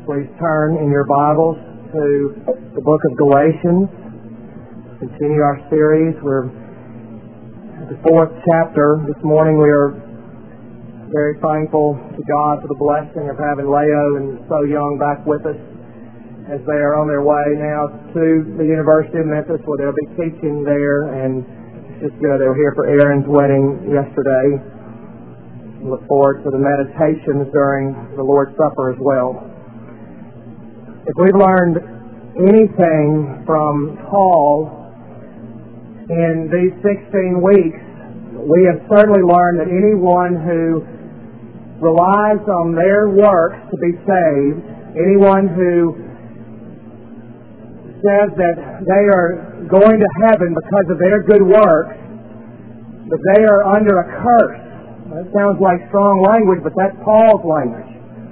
Please turn in your Bibles to the book of Galatians. Continue our series. We're at the 4th chapter. This morning we are very thankful to God for the blessing of having Leo and So Young back with us as they are on their way now to the University of Memphis, where they'll be teaching there. And it's just good. They were here for Aaron's wedding yesterday. Look forward to the meditations during the Lord's Supper as well. If we've learned anything from Paul in these 16 weeks, we have certainly learned that anyone who relies on their works to be saved, anyone who says that they are going to heaven because of their good works, that they are under a curse. That sounds like strong language, but that's Paul's language.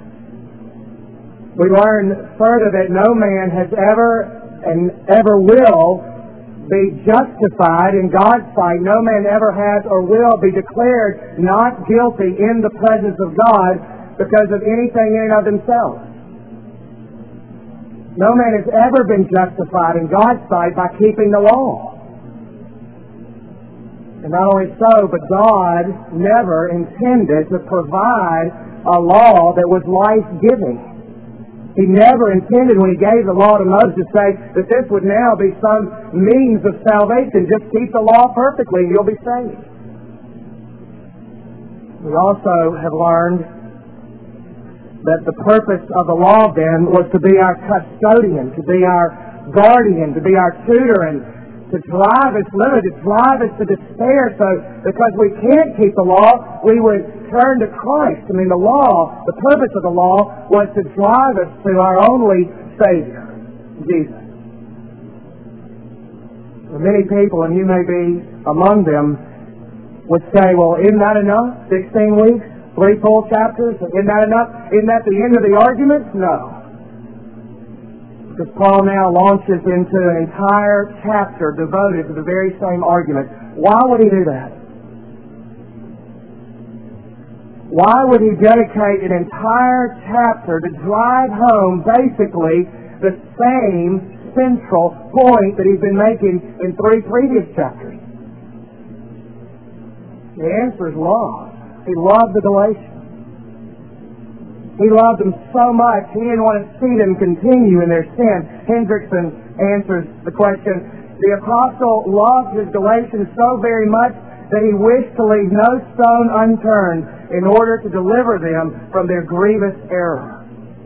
We learn further that no man has ever and ever will be justified in God's sight. No man ever has or will be declared not guilty in the presence of God because of anything in and of themselves. No man has ever been justified in God's sight by keeping the law. And not only so, but God never intended to provide a law that was life-giving. He never intended, when He gave the law to Moses, to say that this would now be some means of salvation. Just keep the law perfectly and you'll be saved. We also have learned that the purpose of the law then was to be our custodian, to be our guardian, to be our tutor, and to drive us, literally to drive us to despair. So because we can't keep the law, we would turn to Christ. I mean, the law, the purpose of the law was to drive us to our only Savior, Jesus. Many people, and you may be among them, would say, well, isn't that enough? 16 weeks? 3 full chapters? Isn't that enough? Isn't that the end of the argument? No. Because Paul now launches into an entire chapter devoted to the very same argument. Why would he do that? Why would he dedicate an entire chapter to drive home basically the same central point that he's been making in 3 previous chapters? The answer is love. He loved the Galatians. He loved them so much, he didn't want to see them continue in their sin. Hendrickson answers the question, the apostle loved his Galatians so very much that he wished to leave no stone unturned in order to deliver them from their grievous error.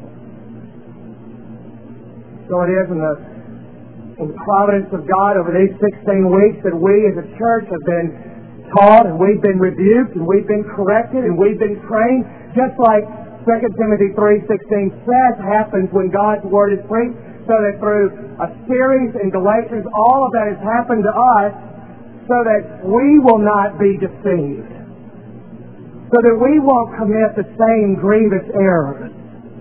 So it is in the providence of God over these 16 weeks that we as a church have been taught, and we've been rebuked, and we've been corrected, and we've been trained, just like 2 Timothy 3:16 says happens when God's Word is preached, so that through a series in Galatians, all of that has happened to us so that we will not be deceived, so that we won't commit the same grievous errors.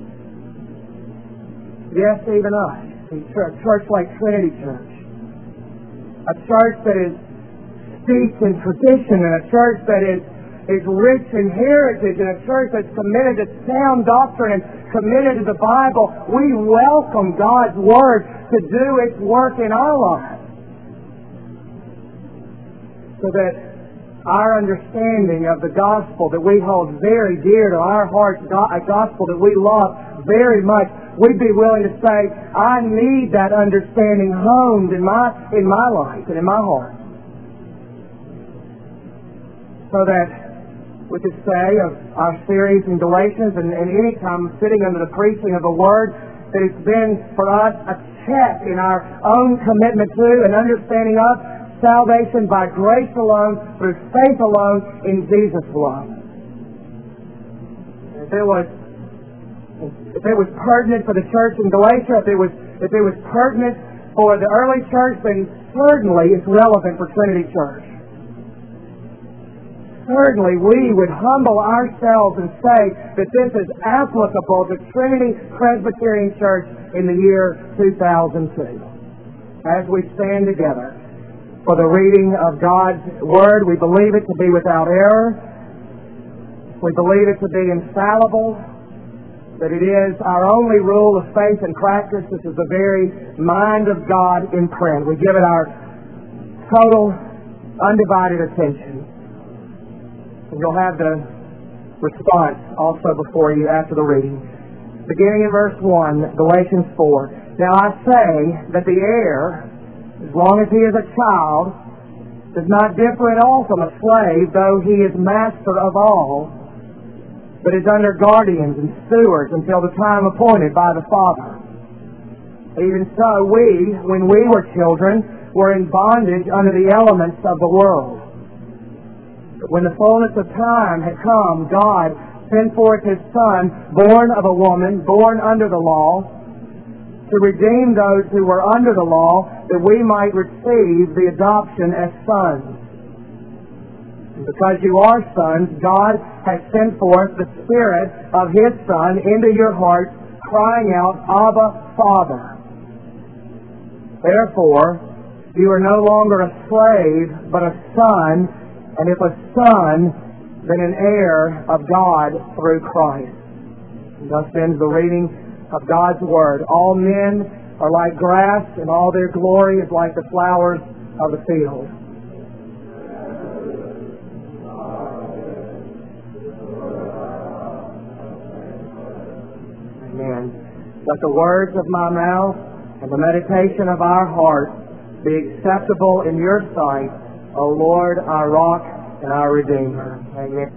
Yes, even us, a church like Trinity Church, a church that is steeped in tradition, and a church that is rich in heritage, and a church that's committed to sound doctrine and committed to the Bible. We welcome God's Word to do its work in our lives, so that our understanding of the gospel that we hold very dear to our hearts, a gospel that we love very much, we'd be willing to say, I need that understanding honed in my life and in my heart, so that we could say of our series in Galatians, and any time sitting under the preaching of the Word, that it's been for us a check in our own commitment to and understanding of salvation by grace alone, through faith alone, in Jesus alone. If it was pertinent for the church in Galatia, if it was pertinent for the early church, then certainly it's relevant for Trinity Church. Certainly we would humble ourselves and say that this is applicable to Trinity Presbyterian Church in the year 2002. As we stand together for the reading of God's Word, we believe it to be without error. We believe it to be infallible. that it is our only rule of faith and practice. This is the very mind of God in print. We give it our total, undivided attention. And you'll have the response also before you after the reading. Beginning in verse 1, Galatians 4. Now I say that the heir, as long as he is a child, does not differ at all from a slave, though he is master of all, but is under guardians and stewards until the time appointed by the Father. Even so, we, when we were children, were in bondage under the elements of the world. But when the fullness of time had come, God sent forth His Son, born of a woman, born under the law, to redeem those who were under the law, that we might receive the adoption as sons. And because you are sons, God has sent forth the Spirit of His Son into your hearts, crying out, Abba, Father. Therefore, you are no longer a slave, but a son, and if a son, then an heir of God through Christ. And thus ends the reading of God's Word. All men are like grass, and all their glory is like the flowers of the field. Amen. Let the words of my mouth and the meditation of our heart be acceptable in your sight, O Lord, our rock and our Redeemer. Amen.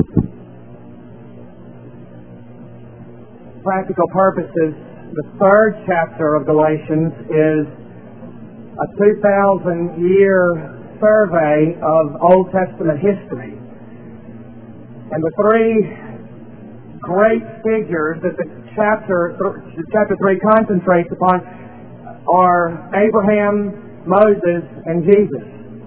Practical purposes, the third chapter of Galatians is a 2,000-year survey of Old Testament history. And the three great figures that the chapter 3 concentrates upon are Abraham, Moses, and Jesus.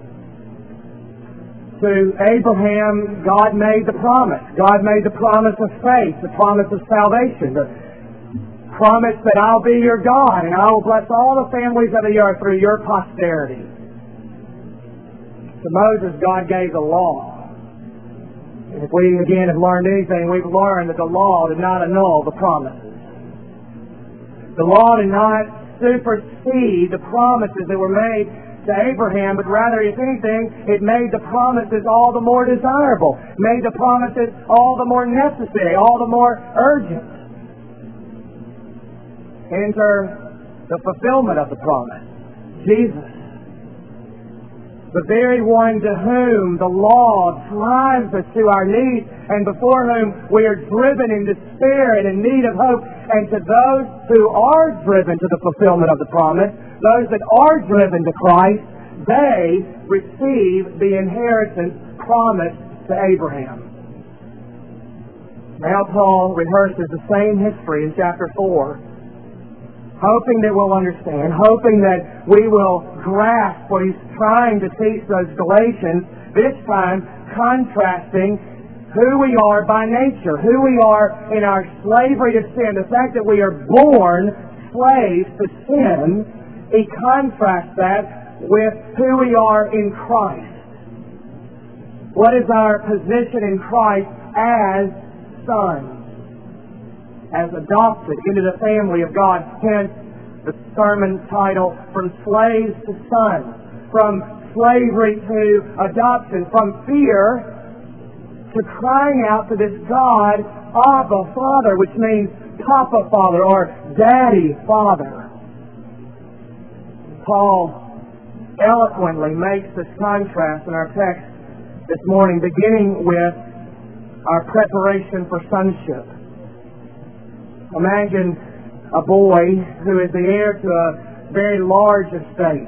To Abraham, God made the promise. God made the promise of faith, the promise of salvation, the promise that I'll be your God and I will bless all the families of the earth through your posterity. To Moses, God gave the law. And if we, again, have learned anything, we've learned that the law did not annul the promises. The law did not supersede the promises that were made to Abraham, but rather, if anything, it made the promises all the more desirable, made the promises all the more necessary, all the more urgent. Enter the fulfillment of the promise, Jesus. The very one to whom the law drives us to our knees and before whom we are driven in despair and in need of hope. And to those who are driven to the fulfillment of the promise, those that are driven to Christ, they receive the inheritance promised to Abraham. Now Paul rehearses the same history in chapter 4. Hoping that we'll understand, hoping that we will grasp what he's trying to teach those Galatians, this time contrasting who we are by nature, who we are in our slavery to sin, the fact that we are born slaves to sin. He contrasts that with who we are in Christ. What is our position in Christ as sons? As adopted into the family of God. Hence, the sermon title, From Slaves to Sons. From slavery to adoption. From fear to crying out to this God, Abba, Father, which means Papa Father or Daddy Father. Paul eloquently makes this contrast in our text this morning, beginning with our preparation for sonship. Imagine a boy who is the heir to a very large estate.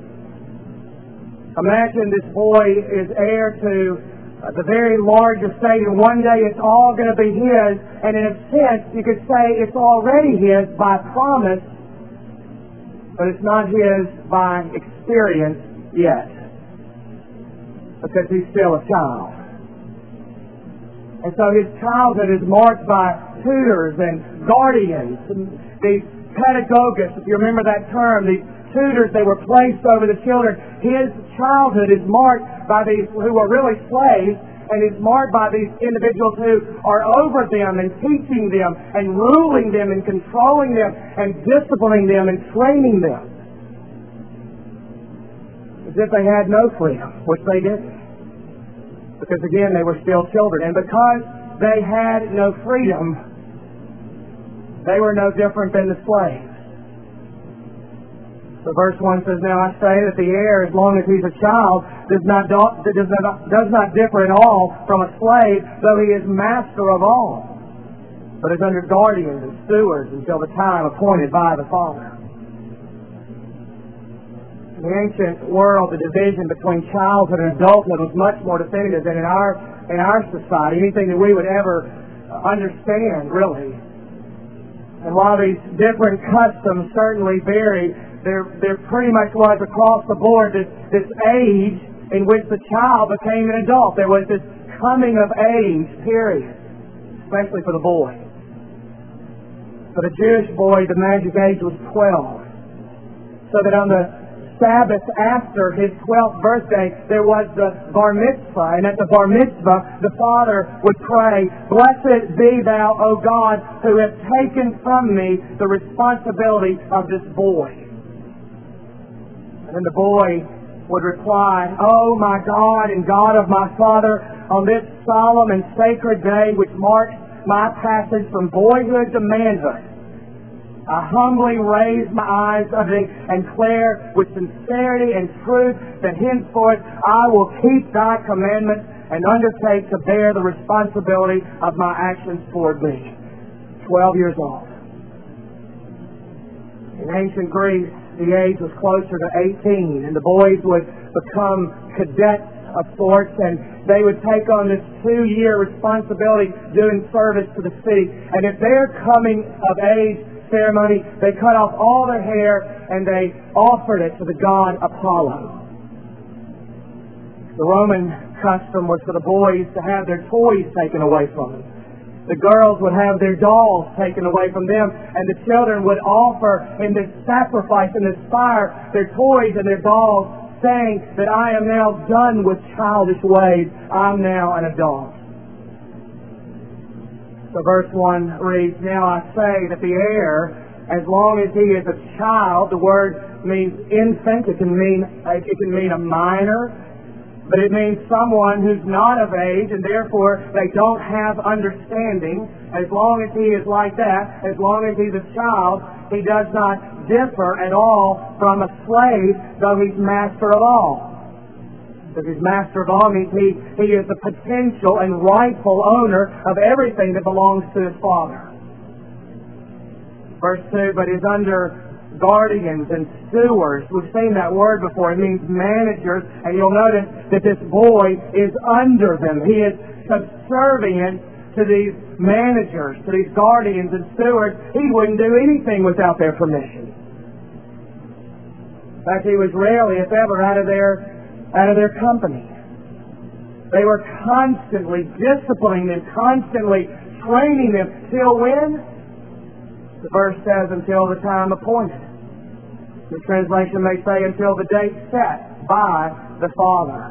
Imagine this boy is heir to the very large estate, and one day it's all going to be his, and in a sense you could say it's already his by promise, but it's not his by experience yet, because he's still a child. And so his childhood is marked by tutors and guardians, and these pedagogists, if you remember that term, these tutors that were placed over the children. His childhood is marked by these who were really slaves, and is marked by these individuals who are over them and teaching them and ruling them and controlling them and disciplining them and training them. As if they had no freedom, which they didn't. Because again, they were still children. And because they had no freedom, they were no different than the slaves. So verse 1 says, "Now I say that the heir, as long as he's a child, does not differ at all from a slave, though he is master of all, but is under guardians and stewards until the time appointed by the Father." In the ancient world, the division between childhood and adulthood was much more definitive than in our society, anything that we would ever understand, really. And while these different customs certainly vary, there pretty much was across the board this age in which the child became an adult. There was this coming of age period, especially for the boy. For the Jewish boy, the magic age was 12. So that on the Sabbath after his 12th birthday, there was the bar mitzvah. And at the bar mitzvah, the father would pray, "Blessed be thou, O God, who hast taken from me the responsibility of this boy." And then the boy would reply, "Oh my God and God of my father, on this solemn and sacred day which marks my passage from boyhood to manhood, I humbly raise my eyes unto thee and declare with sincerity and truth that henceforth I will keep thy commandments and undertake to bear the responsibility of my actions toward thee." 12 years old. In ancient Greece, the age was closer to 18, and the boys would become cadets of sorts, and they would take on this 2-year responsibility doing service to the city. And at their coming of age ceremony, they cut off all their hair and they offered it to the god Apollo. The Roman custom was for the boys to have their toys taken away from them. The girls would have their dolls taken away from them, and the children would offer in this sacrifice, in this fire, their toys and their dolls, saying that I am now done with childish ways. I'm now an adult. So verse 1 reads, "Now I say that the heir, as long as he is a child," the word means infant, it can mean a minor, but it means someone who's not of age and therefore they don't have understanding. As long as he is like that, as long as he's a child, he does not differ at all from a slave, though he's master of all. Because he's master of all means he is the potential and rightful owner of everything that belongs to his father. Verse 2, "But is under guardians and stewards." We've seen that word before. It means managers, and you'll notice that this boy is under them. He is subservient to these managers, to these guardians and stewards. He wouldn't do anything without their permission. In fact, he was rarely, if ever, out of their company. They were constantly disciplining them, constantly training them. Till when? The verse says, until the time appointed. The translation may say, until the date set by the Father.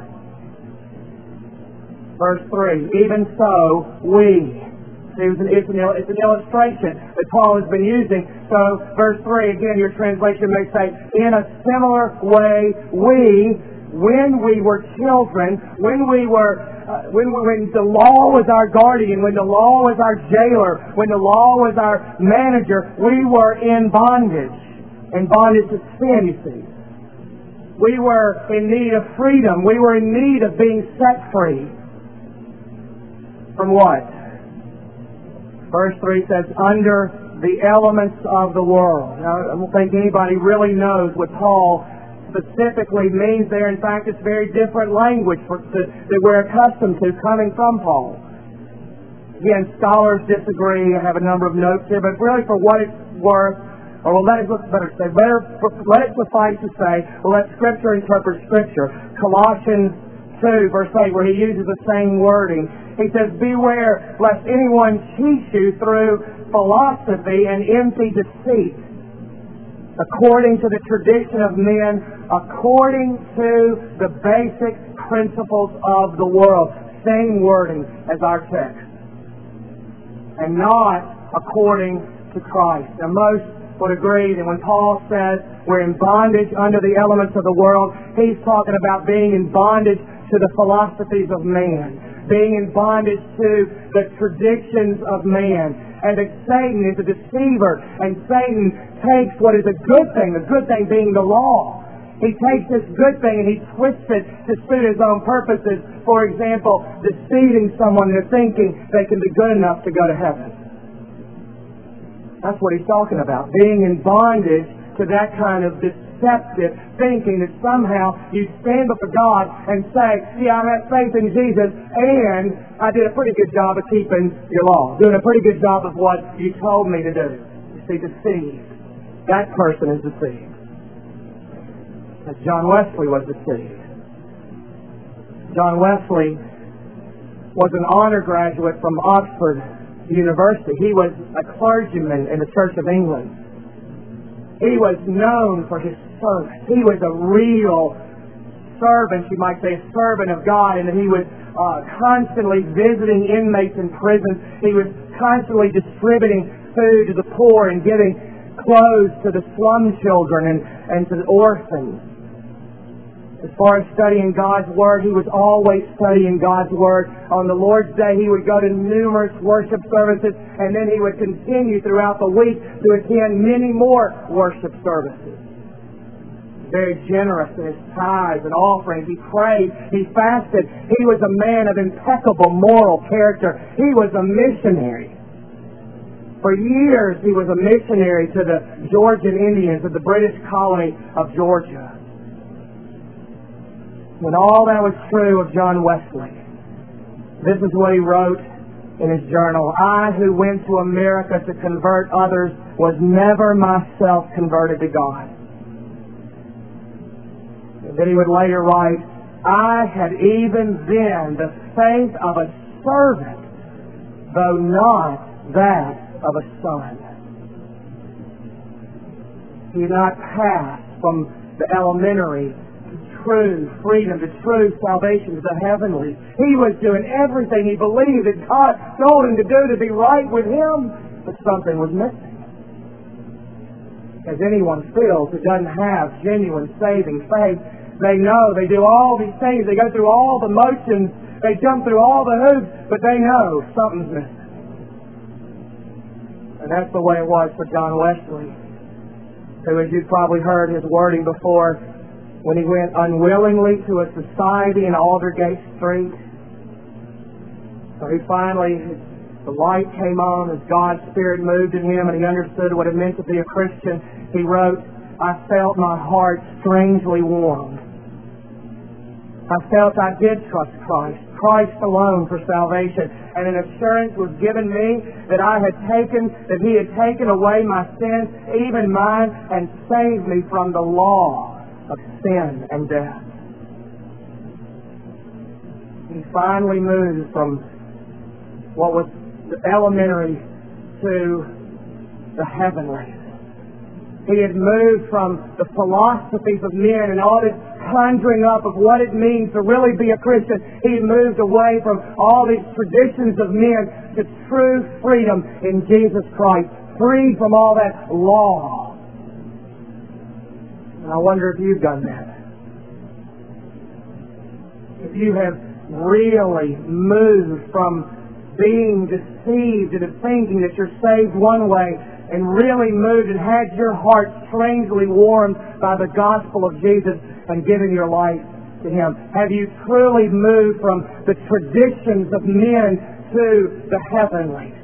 Verse 3, "Even so, we." It's an illustration that Paul has been using. So, verse 3, again, your translation may say, "In a similar way, we, when we were children, when the law was our guardian, when the law was our jailer, when the law was our manager, we were in bondage to sin, you see. We were in need of freedom. We were in need of being set free. From what? Verse 3 says, under the elements of the world." Now, I don't think anybody really knows what Paul specifically means there. In fact, it's very different language that we're accustomed to coming from Paul. Again, scholars disagree. I have a number of notes here, but really for what it's worth, or let it suffice to say, let Scripture interpret Scripture. Colossians 2, verse 8, where he uses the same wording. He says, "Beware lest anyone cheat you through philosophy and empty deceit, according to the tradition of men, according to the basic principles of the world." same wording as our text, and not according to Christ. Now, most would agree that when Paul says we're in bondage under the elements of the world, he's talking about being in bondage to the philosophies of man, being in bondage to the traditions of man, and that Satan is a deceiver, and Satan takes what is a good thing being the law. He takes this good thing and he twists it to suit his own purposes. For example, deceiving someone into thinking they can be good enough to go to heaven. That's what he's talking about. Being in bondage to that kind of deceptive thinking that somehow you stand before God and say, yeah, I have faith in Jesus and I did a pretty good job of keeping your law, doing a pretty good job of what you told me to do. You see, deceived. That person is deceived. As John Wesley was deceived. John Wesley was an honor graduate from Oxford University. He was a clergyman in the Church of England. He was known for his service. He was a real servant, you might say, a servant of God, and he was constantly visiting inmates in prisons. He was constantly distributing food to the poor and giving clothes to the slum children and to the orphans. As far as studying God's Word, he was always studying God's Word. On the Lord's Day, he would go to numerous worship services, and then he would continue throughout the week to attend many more worship services. Very generous in his tithes and offerings. He prayed. He fasted. He was a man of impeccable moral character. He was a missionary. For years, he was a missionary to the Georgian Indians of the British colony of Georgia. When all that was true of John Wesley, this is what he wrote in his journal. I, who went to America to convert others, was never myself converted to God. And then he would later write, I had even then the faith of a servant, though not that of a son. He did not pass from the elementary true freedom, to true salvation, to the heavenlies. He was doing everything he believed that God told him to do to be right with Him, but something was missing. As anyone feels who doesn't have genuine saving faith, they know, they do all these things, they go through all the motions, they jump through all the hoops, but they know something's missing. And that's the way it was for John Wesley, who, as you've probably heard his wording before, when he went unwillingly to a society in Aldersgate Street. So he finally, the light came on as God's Spirit moved in him and he understood what it meant to be a Christian. He wrote, I felt my heart strangely warmed. I felt I did trust Christ alone for salvation. And an assurance was given me that that He had taken away my sins, even mine, and saved me from the law of sin and death. He finally moved from what was the elementary to the heavenly. He had moved from the philosophies of men and all this conjuring up of what it means to really be a Christian. He had moved away from all these traditions of men to true freedom in Jesus Christ, free from all that law. And I wonder if you've done that. If you have really moved from being deceived into thinking that you're saved one way and really moved and had your heart strangely warmed by the gospel of Jesus and given your life to Him. Have you truly moved from the traditions of men to the heavenlies?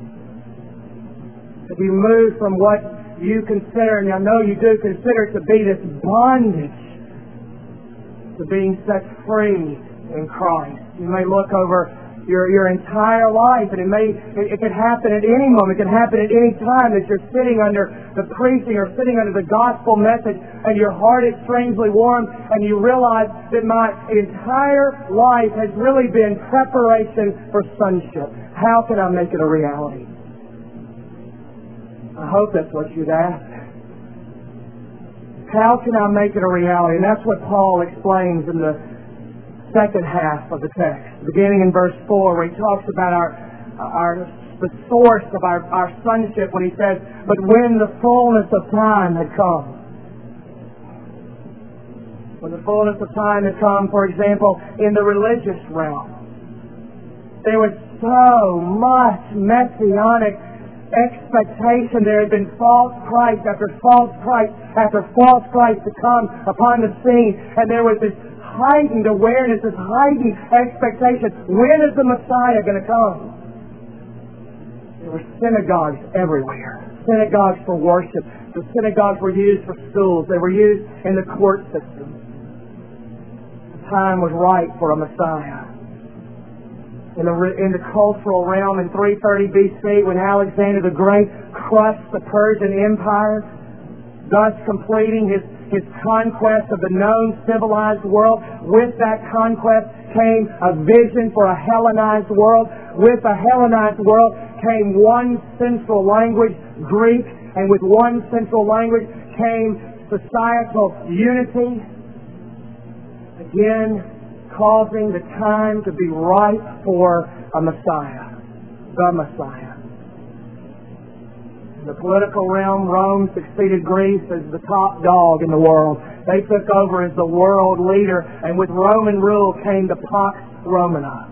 Have you moved from what you consider, and I know you do consider to be this bondage, to being set free in Christ? You may look over your entire life, and it could happen at any moment. It can happen at any time that you're sitting under the preaching or sitting under the gospel message, and your heart is strangely warmed, and you realize that my entire life has really been preparation for sonship. How can I make it a reality? I hope that's what you'd ask. How can I make it a reality? And that's what Paul explains in the second half of the text, beginning in verse 4, where he talks about the source of our sonship, when he says, "But when the fullness of time had come." When the fullness of time had come, for example, in the religious realm, there was so much messianic expectation. There had been false Christ after false Christ after false Christ to come upon the scene, and there was this heightened awareness, this heightened expectation. When is the Messiah going to come? There were synagogues everywhere. Synagogues for worship. The synagogues were used for schools. They were used in the court system. The time was right for a Messiah. In the cultural realm in 330 BC, when Alexander the Great crushed the Persian Empire, thus completing his conquest of the known civilized world. With that conquest came a vision for a Hellenized world. With a Hellenized world came one central language, Greek, and with one central language came societal unity. Again, causing the time to be ripe for a Messiah, the Messiah. In the political realm, Rome succeeded Greece as the top dog in the world. They took over as the world leader, and with Roman rule came the Pax Romana.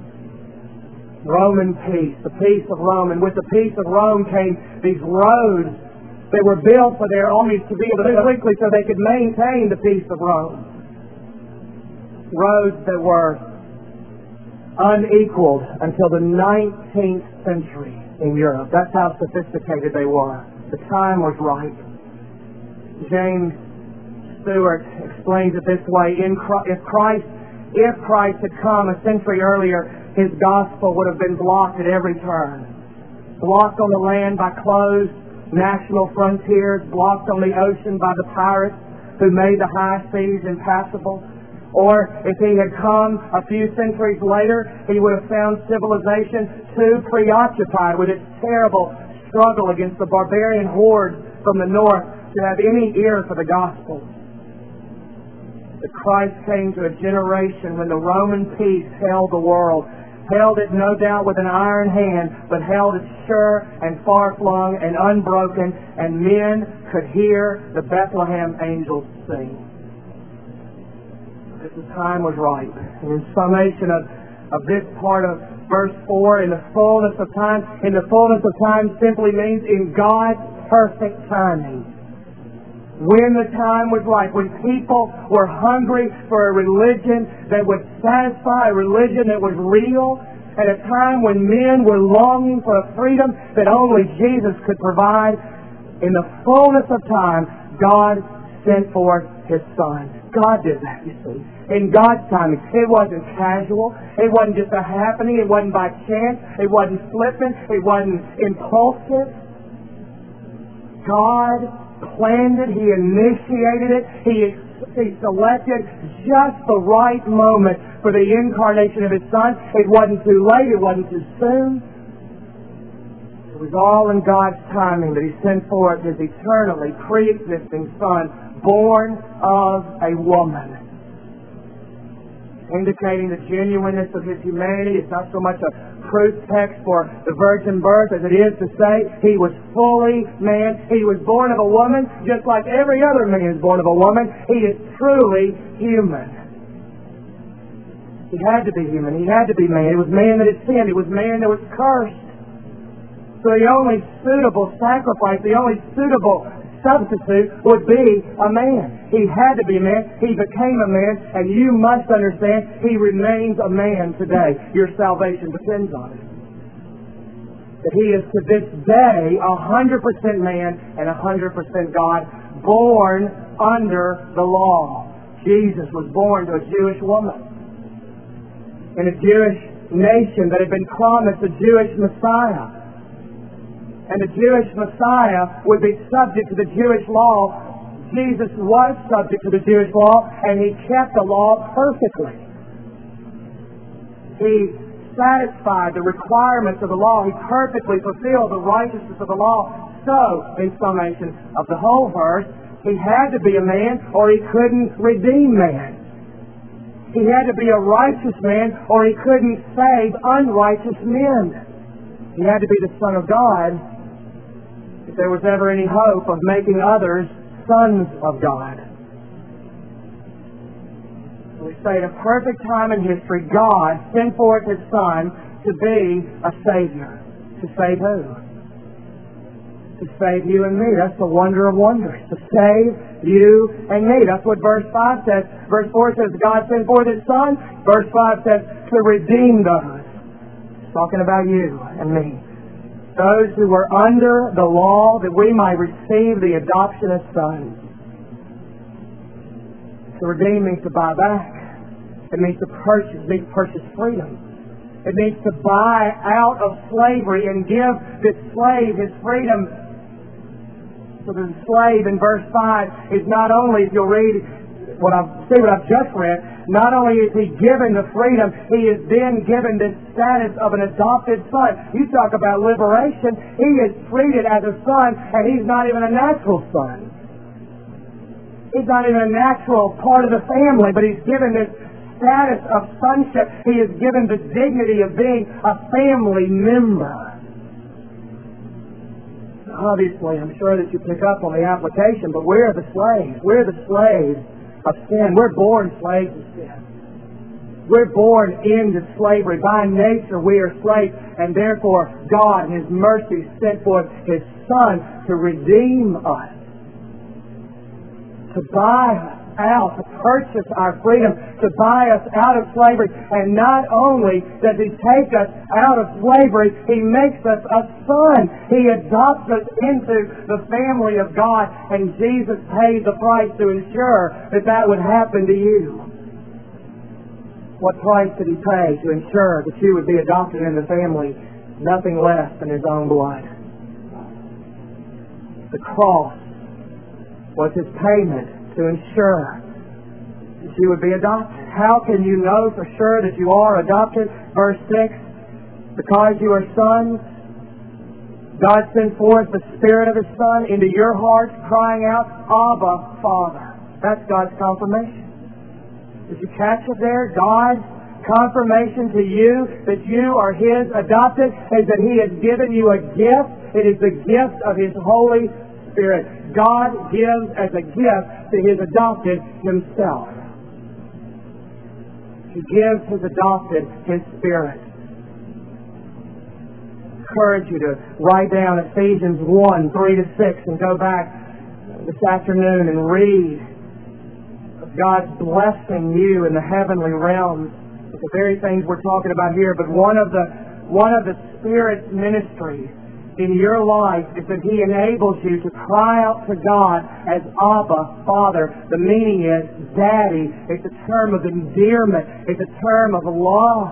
Roman peace, the peace of Rome. And with the peace of Rome came these roads that were built for their armies to be able to move quickly so they could maintain the peace of Rome. Roads that were unequaled until the 19th century in Europe. That's how sophisticated they were. The time was right. James Stewart explains it this way: if Christ had come a century earlier, his gospel would have been blocked at every turn. Blocked on the land by closed national frontiers, blocked on the ocean by the pirates who made the high seas impassable. Or if he had come a few centuries later, he would have found civilization too preoccupied with its terrible struggle against the barbarian hordes from the north to have any ear for the gospel. But Christ came to a generation when the Roman peace held the world. Held it no doubt with an iron hand, but held it sure and far-flung and unbroken, and men could hear the Bethlehem angels sing. The time was right. And in summation of this part of verse 4, in the fullness of time simply means in God's perfect timing. When the time was right, when people were hungry for a religion that would satisfy, a religion that was real, at a time when men were longing for a freedom that only Jesus could provide, in the fullness of time, God sent forth His Son. God did that, you see. In God's timing. It wasn't casual. It wasn't just a happening. It wasn't by chance. It wasn't flippant. It wasn't impulsive. God planned it. He initiated it. He selected just the right moment for the incarnation of His Son. It wasn't too late. It wasn't too soon. It was all in God's timing that He sent forth His eternally pre-existing Son, born of a woman. Indicating the genuineness of His humanity. It's not so much a proof text for the virgin birth as it is to say He was fully man. He was born of a woman just like every other man is born of a woman. He is truly human. He had to be human. He had to be man. It was man that had sinned. It was man that was cursed. So the only suitable sacrifice, the only suitable substitute would be a man. He had to be a man. He became a man, and you must understand He remains a man today. Your salvation depends on it. That He is to this day 100% man and 100% God, born under the law. Jesus was born to a Jewish woman in a Jewish nation that had been promised a Jewish Messiah. And the Jewish Messiah would be subject to the Jewish law. Jesus was subject to the Jewish law, and He kept the law perfectly. He satisfied the requirements of the law. He perfectly fulfilled the righteousness of the law. So, in summation of the whole verse, He had to be a man or He couldn't redeem man. He had to be a righteous man or he couldn't save unrighteous men. He had to be the Son of God if there was ever any hope of making others sons of God. We say at a perfect time in history, God sent forth His Son to be a Savior. To save who? To save you and me. That's the wonder of wonders. To save you and me. That's what verse 5 says. Verse 4 says God sent forth His Son. Verse 5 says to redeem those. It's talking about you and me. Those who were under the law, that we might receive the adoption of sons. To redeem means to buy back. It means to purchase. It means to purchase freedom. It means to buy out of slavery and give this slave his freedom. So the slave in verse 5 is not only, if you'll read what I've just read, not only is he given the freedom, he is then given this status of an adopted son. You talk about liberation. He is treated as a son, and he's not even a natural son. He's not even a natural part of the family, but he's given this status of sonship. He is given the dignity of being a family member. Obviously, I'm sure that you pick up on the application, but we're the slaves. We're the slaves of sin. We're born slaves of sin. We're born into slavery. By nature, we are slaves, and therefore God, in His mercy, sent forth His Son to redeem us, to buy us out, to purchase our freedom, to buy us out of slavery. And not only does He take us out of slavery, He makes us a son. He adopts us into the family of God, and Jesus paid the price to ensure that that would happen to you. What price did He pay to ensure that you would be adopted into the family? Nothing less than His own blood. The cross was His payment to ensure that you would be adopted. How can you know for sure that you are adopted? Verse 6, because you are sons, God sent forth the Spirit of His Son into your hearts, crying out, Abba, Father. That's God's confirmation. Did you catch it there? God's confirmation to you that you are His adopted is that He has given you a gift. It is the gift of His Holy Spirit. God gives as a gift to His adopted Himself. He gives His adopted His Spirit. I encourage you to write down Ephesians 1:3-6 and go back this afternoon and read of God's blessing you in the heavenly realms with the very things we're talking about here. But one of the Spirit's ministries in your life is that He enables you to cry out to God as Abba, Father. The meaning is Daddy. It's a term of endearment. It's a term of love.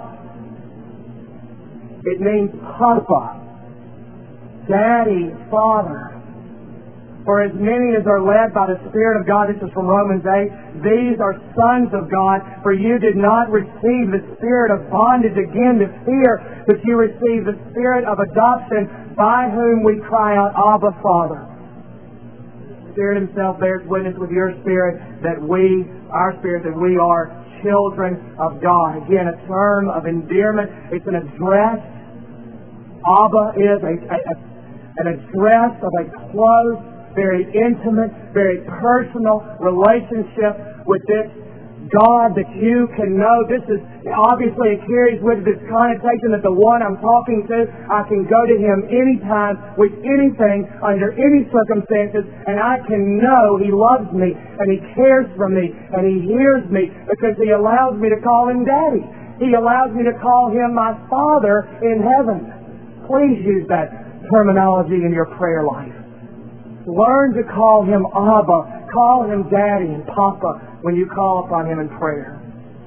It means Papa. Daddy, Father. For as many as are led by the Spirit of God, this is from Romans 8, these are sons of God, for you did not receive the spirit of bondage again to fear, but you received the Spirit of adoption, by whom we cry out, Abba, Father. The Spirit Himself bears witness with your spirit that our spirit, that we are children of God. Again, a term of endearment. It's an address. Abba is an address of a close, very intimate, very personal relationship with this God that you can know. This is, obviously it carries with it this connotation that the one I'm talking to, I can go to Him anytime, with anything, under any circumstances, and I can know He loves me, and He cares for me, and He hears me, because He allows me to call Him Daddy. He allows me to call Him my Father in heaven. Please use that terminology in your prayer life. Learn to call Him Abba, call Him Daddy and Papa when you call upon Him in prayer.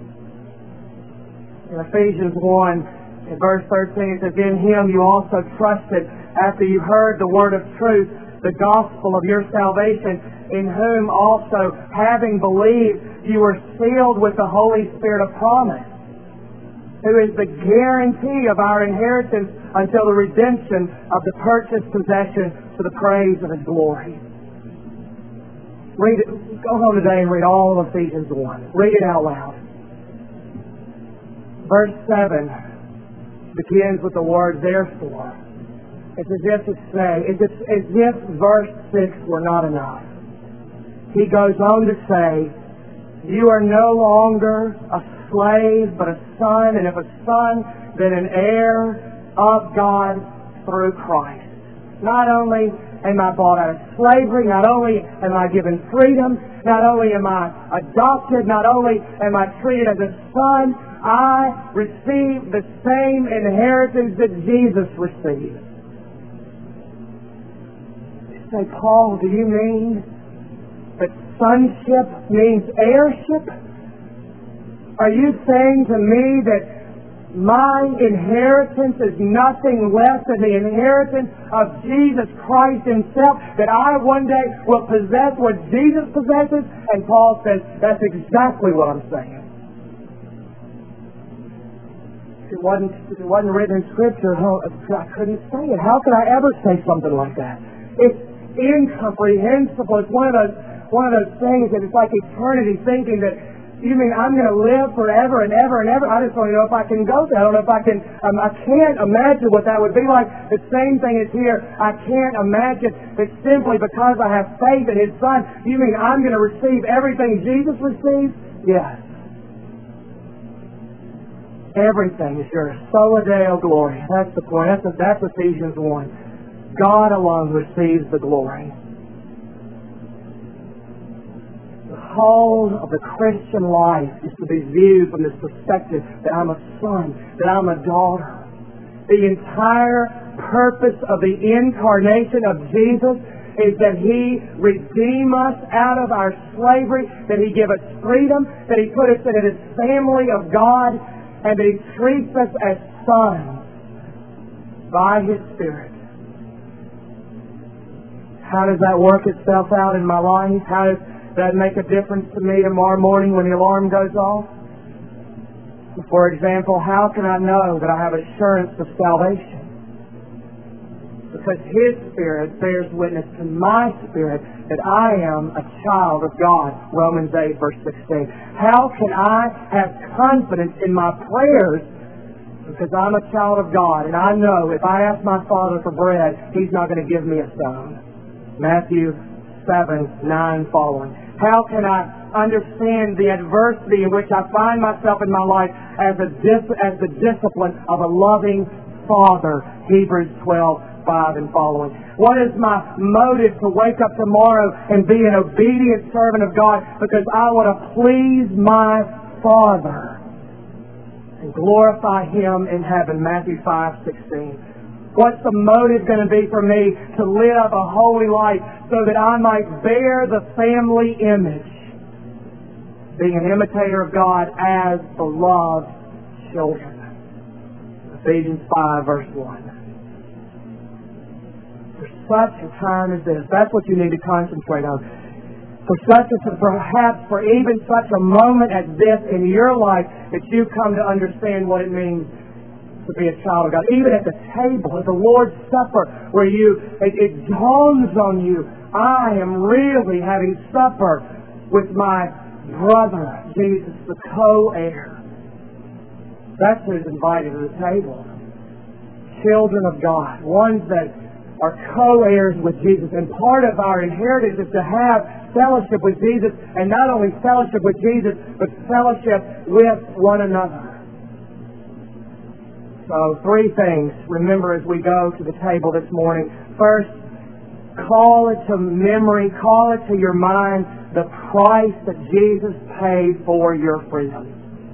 In Ephesians 1, in verse 13, it says, in Him you also trusted after you heard the word of truth, the gospel of your salvation, in whom also, having believed, you were sealed with the Holy Spirit of promise, who is the guarantee of our inheritance until the redemption of the purchased possession to the praise of His glory. Read it. Go home today and read all of Ephesians 1. Read it out loud. Verse 7 begins with the word therefore. It's as if verse 6 were not enough. He goes on to say, you are no longer a slave, but a son, and if a son, then an heir of God through Christ. Not only am I bought out of slavery, not only am I given freedom, not only am I adopted, not only am I treated as a son, I receive the same inheritance that Jesus received. You say, Paul, do you mean that sonship means heirship? Are you saying to me that my inheritance is nothing less than the inheritance of Jesus Christ Himself, that I one day will possess what Jesus possesses? And Paul says, that's exactly what I'm saying. If it wasn't written in Scripture, I couldn't say it. How could I ever say something like that? It's incomprehensible. It's one of those things that it's like eternity thinking that, you mean I'm going to live forever and ever and ever? I just don't know if I can go there. I don't know if I can. I can't imagine what that would be like. The same thing is here. I can't imagine that simply because I have faith in His Son, you mean I'm going to receive everything Jesus received? Yes. Everything is yours. Sola Deo glory. That's the point. That's Ephesians 1. God alone receives the glory. The whole of the Christian life is to be viewed from this perspective that I'm a son, that I'm a daughter. The entire purpose of the incarnation of Jesus is that He redeem us out of our slavery, that He give us freedom, that He put us into His family of God, and that He treats us as sons by His Spirit. How does that work itself out in my life? How does that make a difference to me tomorrow morning when the alarm goes off? For example, how can I know that I have assurance of salvation? Because His Spirit bears witness to my spirit that I am a child of God. Romans 8, verse 16. How can I have confidence in my prayers? Because I'm a child of God, and I know if I ask my Father for bread, He's not going to give me a stone. Matthew 7, 9 following. How can I understand the adversity in which I find myself in my life as the discipline of a loving Father? Hebrews 12, 5 and following. What is my motive to wake up tomorrow and be an obedient servant of God? Because I want to please my Father and glorify Him in heaven. Matthew 5:16. What's the motive going to be for me to live a holy life so that I might bear the family image, being an imitator of God as beloved children? Ephesians 5, verse 1. For such a time as this, that's what you need to concentrate on. Perhaps for even such a moment as this in your life, that you come to understand what it means to be a child of God. Even at the table, at the Lord's Supper, where it dawns on you, I am really having supper with my brother, Jesus, the co-heir. That's who's invited to the table. Children of God, ones that are co-heirs with Jesus. And part of our inheritance is to have fellowship with Jesus, and not only fellowship with Jesus, but fellowship with one another. So, three things, remember, as we go to the table this morning. First, call it to memory, call it to your mind, the price that Jesus paid for your freedom.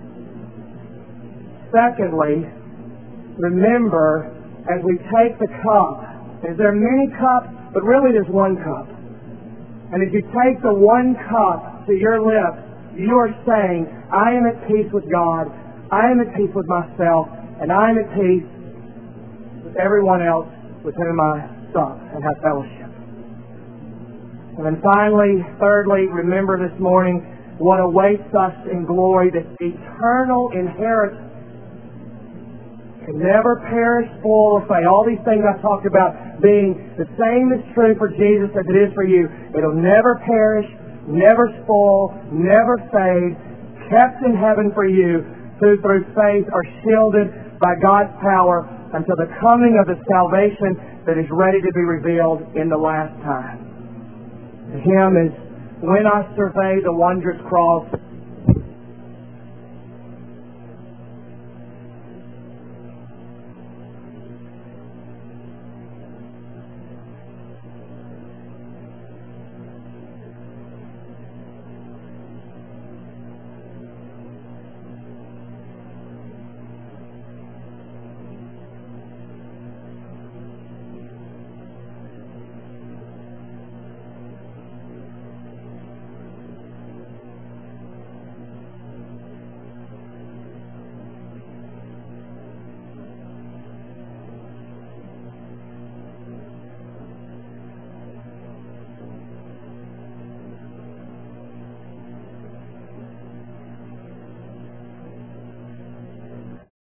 Secondly, remember, as we take the cup, there are many cups, but really there's one cup. And as you take the one cup to your lips, you are saying, I am at peace with God, I am at peace with myself, and I am at peace with everyone else with whom I sup and have fellowship. And then finally, thirdly, remember this morning what awaits us in glory, this eternal inheritance. Can never perish, spoil, or fade. All these things I talked about being the same is true for Jesus as it is for you. It'll never perish, never spoil, never fade, kept in heaven for you, who through faith are shielded by God's power until the coming of the salvation that is ready to be revealed in the last time. The hymn is, "When I Survey the Wondrous Cross